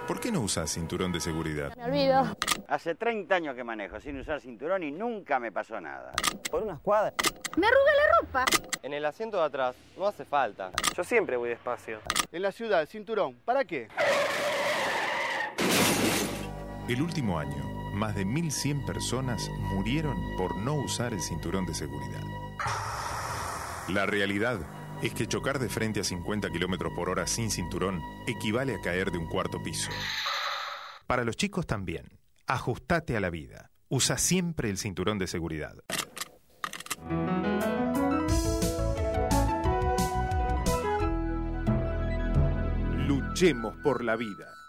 ¿Por qué no usas cinturón de seguridad? Me olvido. Hace 30 años que manejo sin usar cinturón y nunca me pasó nada. Por unas cuadras. Me arruga la ropa. En el asiento de atrás no hace falta. Yo siempre voy despacio. En la ciudad, cinturón, ¿para qué? El último año, más de 1.100 personas murieron por no usar el cinturón de seguridad. La realidad es que chocar de frente a 50 km/h sin cinturón equivale a caer de un cuarto piso. Para los chicos también. Ajustate a la vida. Usa siempre el cinturón de seguridad. Luchemos por la vida.